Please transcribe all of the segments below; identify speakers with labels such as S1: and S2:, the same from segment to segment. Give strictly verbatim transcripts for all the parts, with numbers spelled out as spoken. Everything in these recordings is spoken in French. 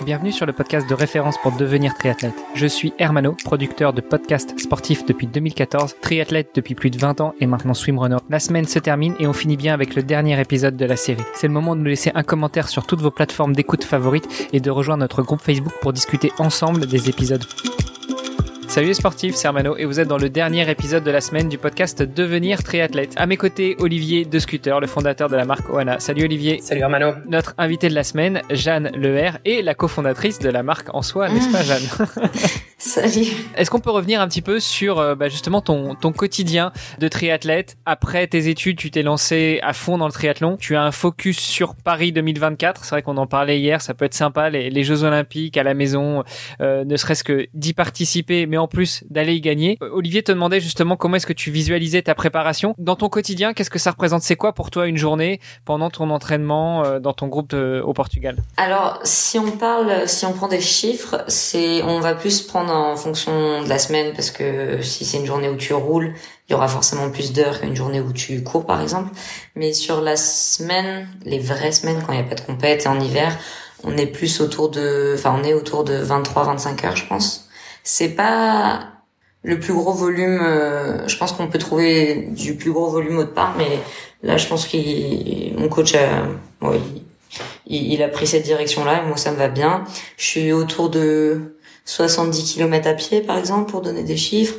S1: Bienvenue sur le podcast de référence pour devenir triathlète. Je suis Hermano, producteur de podcasts sportifs depuis deux mille quatorze, triathlète depuis plus de vingt ans et maintenant swimrunner. La semaine se termine et on finit bien avec le dernier épisode de la série. C'est le moment de nous laisser un commentaire sur toutes vos plateformes d'écoute favorites et de rejoindre notre groupe Facebook pour discuter ensemble des épisodes. Salut les sportifs, c'est Hermano et vous êtes dans le dernier épisode de la semaine du podcast Devenir triathlète. À mes côtés, Olivier de Scooter, le fondateur de la marque Oana. Salut Olivier.
S2: Salut Hermano.
S1: Notre invité de la semaine, Jeanne Leher, et la cofondatrice de la marque en soi, n'est-ce pas Jeanne?
S3: Salut.
S1: Est-ce qu'on peut revenir un petit peu sur euh, bah, justement ton, ton quotidien de triathlète? Après tes études, tu t'es lancé à fond dans le triathlon. Tu as un focus sur Paris deux mille vingt-quatre. C'est vrai qu'on en parlait hier, ça peut être sympa, les, les Jeux Olympiques à la maison, euh, ne serait-ce que d'y participer, mais en plus d'aller y gagner. Olivier te demandait justement comment est-ce que tu visualisais ta préparation. Dans ton quotidien, qu'est-ce que ça représente? C'est quoi pour toi une journée pendant ton entraînement euh, dans ton groupe de, au Portugal?
S3: Alors, si on parle, si on prend des chiffres, c'est, on va plus prendre en fonction de la semaine parce que si c'est une journée où tu roules, il y aura forcément plus d'heures qu'une journée où tu cours par exemple. Mais sur la semaine, les vraies semaines quand il n'y a pas de compète en hiver, on est plus autour de, enfin on est autour de vingt-trois à vingt-cinq heures je pense. C'est pas le plus gros volume, euh, je pense qu'on peut trouver du plus gros volume autre part, mais là je pense qu'il, mon coach a, ouais, il, il a pris cette direction-là et moi ça me va bien. Je suis autour de soixante-dix kilomètres à pied par exemple pour donner des chiffres.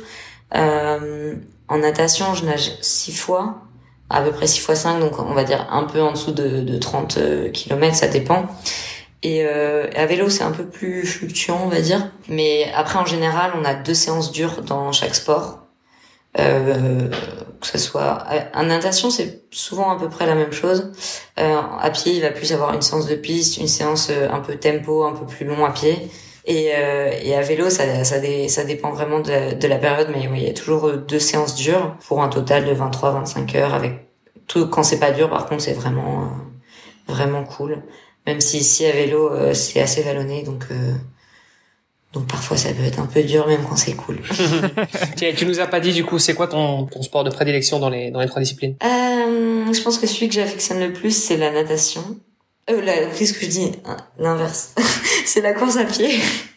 S3: Euh, en natation je nage six fois, à peu près six fois cinq, donc on va dire un peu en dessous de, de trente kilomètres, ça dépend. Et euh, à vélo, c'est un peu plus fluctuant, on va dire. Mais après, en général, on a deux séances dures dans chaque sport. Euh, que ce soit en natation, c'est souvent à peu près la même chose. Euh, à pied, il va plus y avoir une séance de piste, une séance un peu tempo, un peu plus long à pied. Et, euh, et à vélo, ça, ça, dé, ça dépend vraiment de la, de la période. Mais oui, il y a toujours deux séances dures pour un total de vingt-trois à vingt-cinq heures. Avec tout, quand c'est pas dur, par contre, c'est vraiment, euh, vraiment cool. Même si ici à vélo euh, c'est assez vallonné, donc euh, donc parfois ça peut être un peu dur même quand c'est cool.
S2: Tiens, tu nous as pas dit du coup c'est quoi ton ton sport de prédilection dans les dans les trois disciplines?
S3: Euh, je pense que celui que j'affectionne le plus c'est la natation. Euh, la, qu'est-ce que je dis? L'inverse. C'est la course à pied.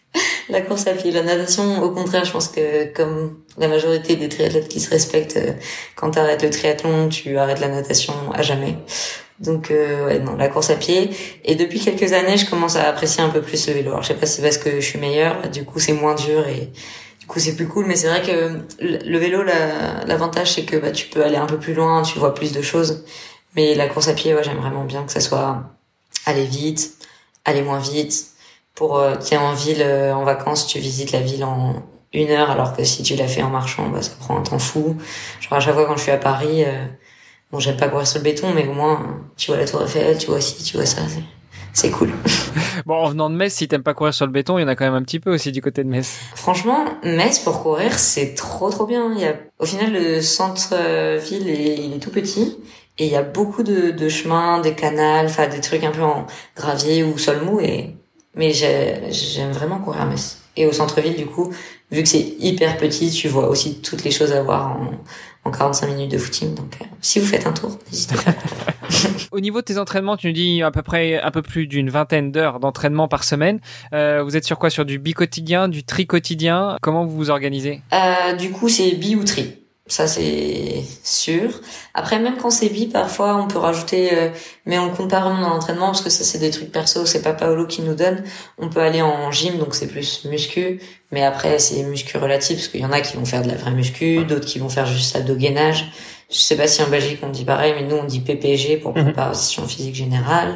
S3: La course à pied, la natation, au contraire, je pense que comme la majorité des triathlètes qui se respectent, euh, quand t'arrêtes le triathlon, tu arrêtes la natation à jamais. Donc euh, ouais, non, la course à pied. Et depuis quelques années, je commence à apprécier un peu plus le vélo. Alors je sais pas si c'est parce que je suis meilleure, du coup c'est moins dur et du coup c'est plus cool. Mais c'est vrai que le vélo, la, l'avantage c'est que bah tu peux aller un peu plus loin, tu vois plus de choses. Mais la course à pied, ouais, j'aime vraiment bien que ça soit aller vite, aller moins vite. Pour euh, t'es en ville, euh, en vacances, tu visites la ville en une heure, alors que si tu l'as fait en marchant, bah ça prend un temps fou. Genre à chaque fois quand je suis à Paris. Euh, Bon, j'aime pas courir sur le béton, mais au moins, tu vois la Tour Eiffel, tu vois ci, tu vois ça, c'est, c'est cool.
S1: Bon, en venant de Metz, si t'aimes pas courir sur le béton, il y en a quand même un petit peu aussi du côté de Metz.
S3: Franchement, Metz, pour courir, c'est trop trop bien. Il y a, au final, le centre-ville, est, il est tout petit. Et il y a beaucoup de, de chemins, des canals, enfin, des trucs un peu en gravier ou sol mou et, mais j'ai, j'aime vraiment courir à Metz. Et au centre-ville, du coup, vu que c'est hyper petit, tu vois aussi toutes les choses à voir en, en quarante-cinq minutes de footing. Donc, euh, si vous faites un tour, n'hésitez pas.
S1: Au niveau de tes entraînements, tu nous dis à peu près un peu plus d'une vingtaine d'heures d'entraînement par semaine. Euh, vous êtes sur quoi? Sur du bi-quotidien, du tri-quotidien? Comment vous vous organisez?
S3: Euh, du coup, c'est bi ou tri. Ça, c'est sûr. Après, même quand c'est bi, parfois, on peut rajouter, euh, mais on compte pas vraiment dans l'entraînement parce que ça, c'est des trucs perso, c'est pas Paolo qui nous donne. On peut aller en gym, donc c'est plus muscu. Mais après, c'est muscu relatif parce qu'il y en a qui vont faire de la vraie muscu, d'autres qui vont faire juste abdos-gainage. Je sais pas si en Belgique on dit pareil, mais nous, on dit P P G pour préparation physique générale.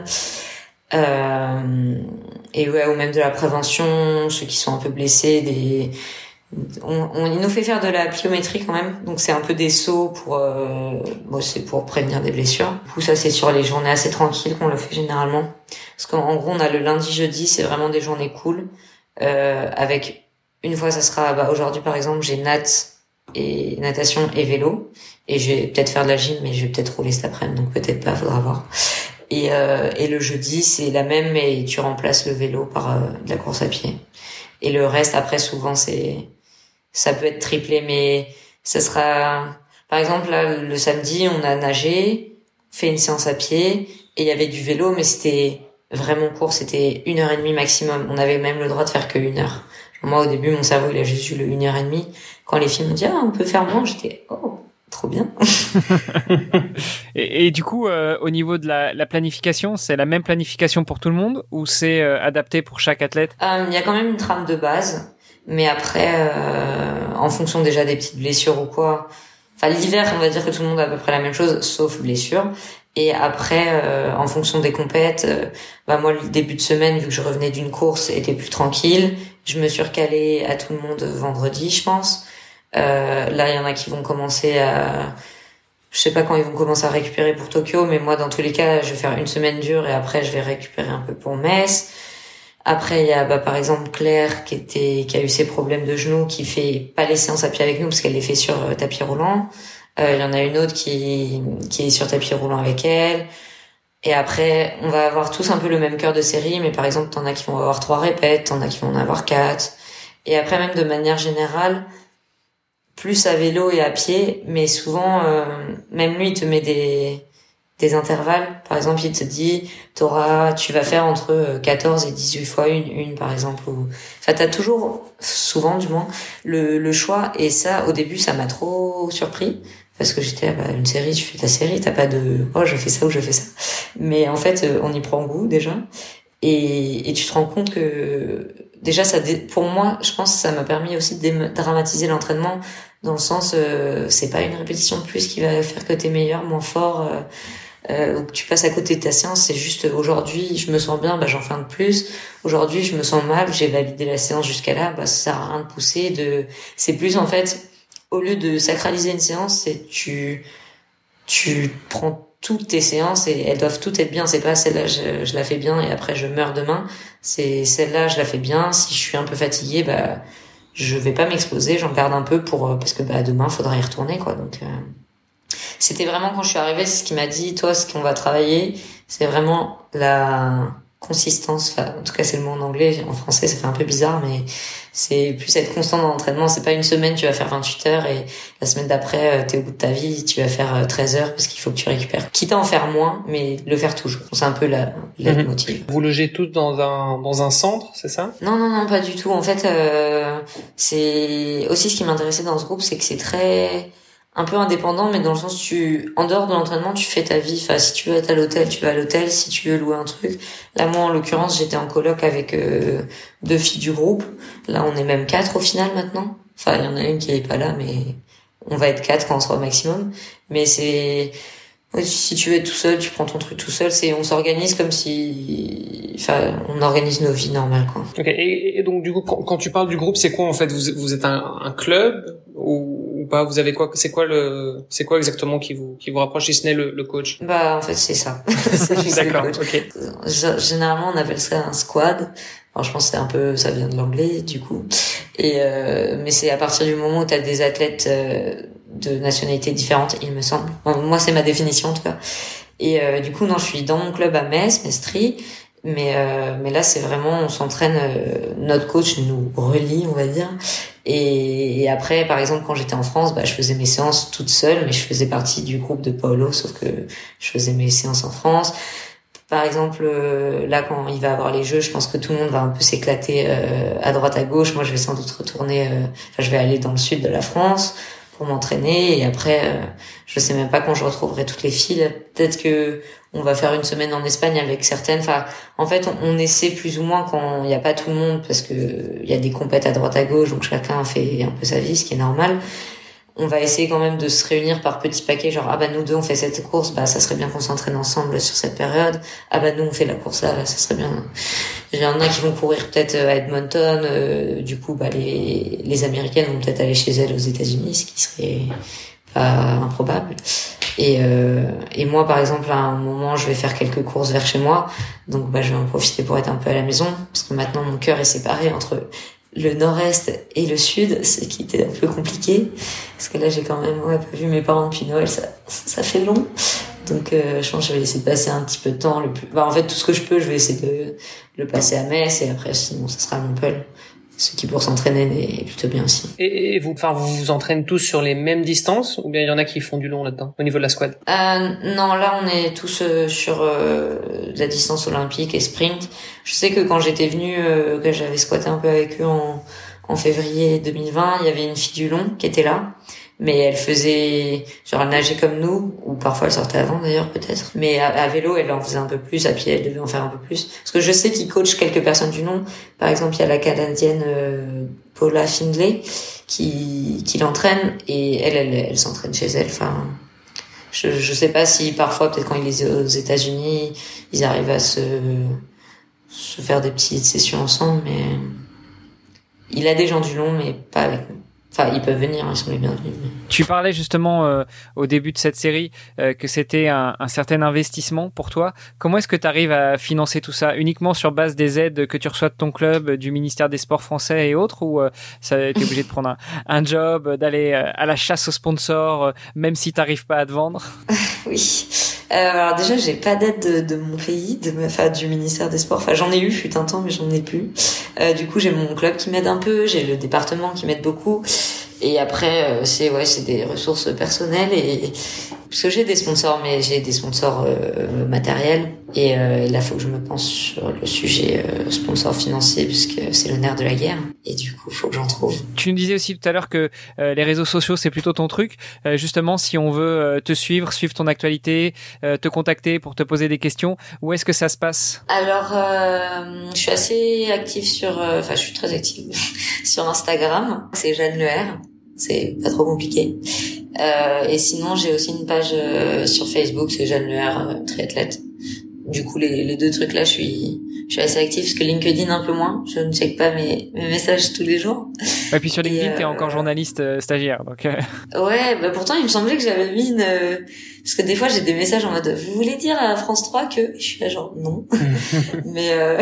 S3: Euh, et ouais, ou même de la prévention, ceux qui sont un peu blessés, des, On, on, il nous fait faire de la pliométrie quand même, donc c'est un peu des sauts pour, euh, bon, c'est pour prévenir des blessures. Du coup, ça c'est sur les journées assez tranquilles qu'on le fait généralement, parce qu'en gros on a le lundi, jeudi, c'est vraiment des journées cool. Euh, avec une fois ça sera, bah aujourd'hui par exemple j'ai nat et natation et vélo, et je vais peut-être faire de la gym, mais je vais peut-être rouler cet après-midi, donc peut-être pas, faudra voir. Et, euh, et le jeudi c'est la même, mais tu remplaces le vélo par euh, de la course à pied. Et le reste après souvent c'est ça peut être triplé, mais ça sera, par exemple, là, le samedi, on a nagé, fait une séance à pied, et il y avait du vélo, mais c'était vraiment court, c'était une heure et demie maximum. On avait même le droit de faire que une heure. Moi, au début, mon cerveau, il a juste eu le une heure et demie. Quand les filles m'ont dit, ah, on peut faire moins, j'étais, oh, trop bien.
S1: et, et du coup, euh, au niveau de la, la planification, c'est la même planification pour tout le monde ou c'est euh, adapté pour chaque athlète?
S3: Il euh, y a quand même une trame de base, mais après, euh, en fonction déjà des petites blessures ou quoi. Enfin, l'hiver, on va dire que tout le monde a à peu près la même chose, sauf blessure. Et après, euh, en fonction des compètes, euh, bah moi, le début de semaine, vu que je revenais d'une course, était plus tranquille. Je me suis recalée à tout le monde vendredi, je pense. Euh, là, il y en a qui vont commencer à... Je sais pas quand ils vont commencer à récupérer pour Tokyo, mais moi, dans tous les cas, je vais faire une semaine dure et après, je vais récupérer un peu pour Metz. Après, il y a, bah, par exemple, Claire, qui était, qui a eu ses problèmes de genoux, qui fait pas les séances à pied avec nous parce qu'elle les fait sur euh, tapis roulant. Euh, il y en a une autre qui, qui est sur tapis roulant avec elle. Et après, on va avoir tous un peu le même cœur de série, mais par exemple, t'en as qui vont avoir trois répètes, t'en as qui vont en avoir quatre. Et après, même de manière générale, plus à vélo et à pied, mais souvent, euh, même lui, il te met des, des intervalles. Par exemple, il te dit, t'auras, tu vas faire entre quatorze et dix-huit fois une, une, par exemple. Ou... Enfin, t'as toujours, souvent, du moins, le, le choix. Et ça, au début, ça m'a trop surpris. Parce que j'étais, bah, une série, tu fais ta série, t'as pas de, oh, je fais ça ou je fais ça. Mais en fait, on y prend goût, déjà. Et, et tu te rends compte que, déjà, ça, pour moi, je pense que ça m'a permis aussi de dédramatiser l'entraînement, dans le sens, euh, c'est pas une répétition de plus qui va faire que t'es meilleur, moins fort, euh, euh, ou que tu passes à côté de ta séance. C'est juste, aujourd'hui, je me sens bien, bah, j'en fais un de plus. Aujourd'hui, je me sens mal, j'ai validé la séance jusqu'à là, bah, ça sert à rien de pousser, de, c'est plus, en fait, au lieu de sacraliser une séance, c'est tu tu prends toutes tes séances et elles doivent toutes être bien. C'est pas celle-là je, je la fais bien et après je meurs demain. C'est celle-là je la fais bien. Si je suis un peu fatiguée, bah je vais pas m'exposer, j'en garde un peu pour parce que bah demain faudra y retourner quoi. Donc euh, c'était vraiment quand je suis arrivée, c'est ce qu'il m'a dit. Toi, ce qu'on va travailler, c'est vraiment la consistance. Enfin, en tout cas, c'est le mot en anglais. En français, ça fait un peu bizarre, mais c'est plus être constant dans l'entraînement. C'est pas une semaine, tu vas faire vingt-huit heures et la semaine d'après, t'es au bout de ta vie, tu vas faire treize heures parce qu'il faut que tu récupères. Quitte à en faire moins, mais le faire toujours. C'est un peu la, la
S2: mmh.
S3: motive.
S2: Vous logez tous dans un, dans un centre, c'est ça?
S3: Non, non, non, pas du tout. En fait, euh, c'est aussi ce qui m'intéressait dans ce groupe, c'est que c'est très, un peu indépendant, mais dans le sens tu, en dehors de l'entraînement, tu fais ta vie. Enfin, si tu veux être à l'hôtel, tu vas à l'hôtel. Si tu veux louer un truc. Là, moi, en l'occurrence, j'étais en coloc avec euh, deux filles du groupe. Là, on est même quatre au final maintenant. Enfin, il y en a une qui est pas là, mais on va être quatre quand on sera au maximum. Mais c'est, si tu veux être tout seul, tu prends ton truc tout seul. C'est, on s'organise comme si, enfin, on organise nos vies normales, quoi.
S2: Ok. Et, et donc, du coup, quand, quand tu parles du groupe, c'est quoi en fait? Vous, vous êtes un, un club ou, ou pas? Vous avez quoi? C'est quoi le, c'est quoi exactement qui vous, qui vous rapproche, si ce n'est le, le coach?
S3: Bah, en fait, c'est ça. C'est juste
S2: D'accord.
S3: le coach.
S2: Ok.
S3: Généralement, on appelle ça un squad. Alors, je pense que c'est un peu, ça vient de l'anglais, du coup. Et euh, mais c'est à partir du moment où t'as des athlètes euh, de nationalités différentes, il me semble. Bon, moi, c'est ma définition en tout cas. Et euh, du coup, non, je suis dans mon club à Metz, Mestri. Mais euh, mais là, c'est vraiment, on s'entraîne. Euh, notre coach nous relie, on va dire. Et, et après, par exemple, quand j'étais en France, bah, je faisais mes séances toute seule, mais je faisais partie du groupe de Paolo, sauf que je faisais mes séances en France. Par exemple, euh, là, quand il va avoir les jeux, je pense que tout le monde va un peu s'éclater euh, à droite, à gauche. Moi, je vais sans doute retourner, euh, enfin, je vais aller dans le sud de la France pour m'entraîner. Et après, euh, je sais même pas quand je retrouverai toutes les filles. Peut-être que on va faire une semaine en Espagne avec certaines. Enfin, en fait, on, on essaie plus ou moins quand il n'y a pas tout le monde, parce que il y a des compètes à droite, à gauche, donc chacun fait un peu sa vie, ce qui est normal. On va essayer quand même de se réunir par petits paquets, genre ah bah nous deux on fait cette course, bah ça serait bien qu'on s'entraîne ensemble sur cette période. Ah bah nous on fait la course là, là ça serait bien. Il y en a qui vont courir peut-être à Edmonton, euh, du coup bah les les Américaines vont peut-être aller chez elles aux États-Unis, ce qui serait pas improbable. Et euh, et moi par exemple à un moment je vais faire quelques courses vers chez moi, donc bah je vais en profiter pour être un peu à la maison, parce que maintenant mon cœur est séparé entre le nord-est et le sud, ce qui était un peu compliqué, parce que là j'ai quand même ouais, pas vu mes parents depuis Noël, ça ça fait long. Donc euh, je pense que je vais essayer de passer un petit peu de temps le plus bah en fait tout ce que je peux, je vais essayer de le passer à Metz, et après sinon ça sera à Montpellier. ce qui pour s'entraîner est plutôt bien aussi.
S2: Et, et vous, enfin, vous vous entraînez tous sur les mêmes distances ou bien il y en a qui font du long là-dedans au niveau de la squad?
S3: Euh, non, là on est tous euh, sur euh, la distance olympique et sprint. Je sais que quand j'étais venue, euh, que j'avais squatté un peu avec eux en, en février deux mille vingt, il y avait une fille du long qui était là. Mais elle faisait, genre elle nageait comme nous, ou parfois elle sortait avant d'ailleurs peut-être. Mais à, à vélo, elle en faisait un peu plus, à pied elle devait en faire un peu plus. Parce que je sais qu'ils coachent quelques personnes du nom. Par exemple, il y a la Canadienne euh, Paula Findlay qui qui l'entraîne et elle, elle, elle s'entraîne chez elle. Enfin, je je sais pas si parfois peut-être quand il est aux États-Unis, ils arrivent à se se faire des petites sessions ensemble, mais il a des gens du long, mais pas avec nous. Enfin, ils peuvent venir, ils sont les bienvenus. Mais...
S1: Tu parlais justement euh, au début de cette série euh, que c'était un, un certain investissement pour toi. Comment est-ce que tu arrives à financer tout ça? Uniquement sur base des aides que tu reçois de ton club, du ministère des Sports français et autres, ou euh, ça, t'es obligé de prendre un, un job, d'aller euh, à la chasse aux sponsors, euh, même si t'arrives pas à te vendre?
S3: Oui. Euh, alors déjà, j'ai pas d'aide de, de mon pays, de enfin, du ministère des Sports. Enfin, j'en ai eu, fut un temps, mais j'en ai plus. Euh, du coup, j'ai mon club qui m'aide un peu, j'ai le département qui m'aide beaucoup. Et après, euh, c'est ouais, c'est des ressources personnelles et parce que j'ai des sponsors, mais j'ai des sponsors euh, matériels et euh, là, faut que je me penche sur le sujet euh, sponsor financier puisque c'est le nerf de la guerre et du coup, faut que j'en trouve.
S1: Tu nous disais aussi tout à l'heure que euh, les réseaux sociaux c'est plutôt ton truc. Euh, justement, si on veut euh, te suivre, suivre ton actualité, euh, te contacter pour te poser des questions, où est-ce que ça se passe?
S3: Alors, euh, je suis assez active sur, enfin, euh, je suis très active sur Instagram. C'est Jeanne Le R. C'est pas trop compliqué. Euh, et sinon, j'ai aussi une page euh, sur Facebook, c'est Jeanne Le R, euh, triathlète. Du coup, les, les deux trucs là, je suis, je suis assez active parce que LinkedIn un peu moins. Je ne check pas mes, mes messages tous les jours.
S1: Et puis sur LinkedIn, euh, t'es encore journaliste euh, stagiaire, donc. Euh...
S3: Ouais, bah pourtant, il me semblait que j'avais mis une, euh, parce que des fois, j'ai des messages en mode, vous voulez dire à France trois que je suis là genre non. Mais euh...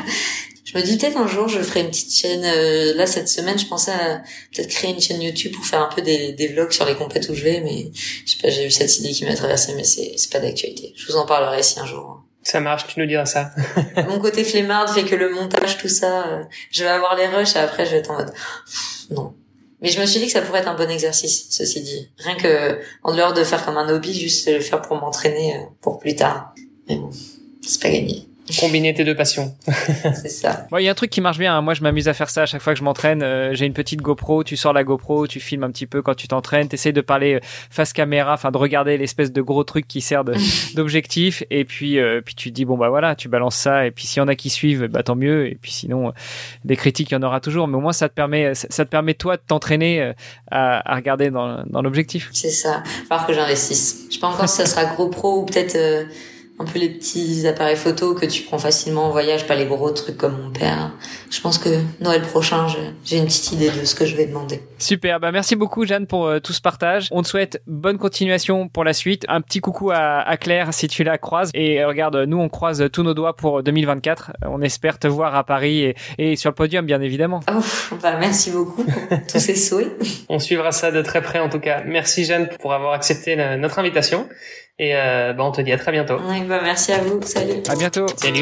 S3: je me dis peut-être un jour je ferai une petite chaîne. Euh, là cette semaine je pensais à peut-être créer une chaîne YouTube pour faire un peu des, des vlogs sur les compètes où je vais, mais je sais pas, j'ai eu cette idée qui m'a traversée, mais c'est c'est pas d'actualité. Je vous en parlerai si un jour.
S2: Ça marche, tu nous diras ça.
S3: Mon côté flemmarde fait que le montage, tout ça, euh, je vais avoir les rushs et après je vais être en mode non. Mais je me suis dit que ça pourrait être un bon exercice, ceci dit. Rien que en dehors de faire comme un hobby, juste le faire pour m'entraîner euh, pour plus tard. Mais bon, c'est pas gagné.
S2: Combiner tes deux passions.
S3: C'est ça.
S1: Bon, il y a un truc qui marche bien, hein. Moi, je m'amuse à faire ça à chaque fois que je m'entraîne. Euh, j'ai une petite GoPro, tu sors la GoPro, tu filmes un petit peu quand tu t'entraînes, t'essayes de parler face caméra, enfin de regarder l'espèce de gros truc qui sert de, d'objectif, et puis euh, puis tu te dis bon bah voilà, tu balances ça, et puis s'il y en a qui suivent, bah tant mieux, et puis sinon euh, des critiques il y en aura toujours, mais au moins ça te permet ça, ça te permet toi de t'entraîner euh, à, à regarder dans dans l'objectif.
S3: C'est ça. Il va falloir que j'investisse. Je sais pas encore si ça sera GoPro ou peut-être euh... un peu les petits appareils photo que tu prends facilement en voyage, pas les gros trucs comme mon père. Je pense que Noël prochain, j'ai une petite idée de ce que je vais demander.
S1: Super, bah merci beaucoup Jeanne pour euh, tout ce partage. On te souhaite bonne continuation pour la suite. Un petit coucou à, à Claire si tu la croises. Et euh, regarde, nous on croise tous nos doigts pour deux mille vingt-quatre. On espère te voir à Paris et, et sur le podium bien évidemment.
S3: Oh, bah merci beaucoup pour tous ces souhaits.
S2: On suivra ça de très près en tout cas. Merci Jeanne pour avoir accepté la, notre invitation. Et euh, bah on te dit à très bientôt.
S3: Oui, bah merci à vous. Salut.
S1: À bientôt.
S2: Salut.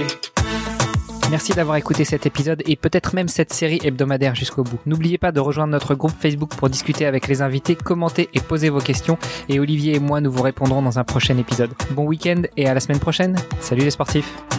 S1: Merci d'avoir écouté cet épisode et peut-être même cette série hebdomadaire jusqu'au bout. N'oubliez pas de rejoindre notre groupe Facebook pour discuter avec les invités, commenter et poser vos questions. Et Olivier et moi, nous vous répondrons dans un prochain épisode. Bon week-end et à la semaine prochaine. Salut les sportifs.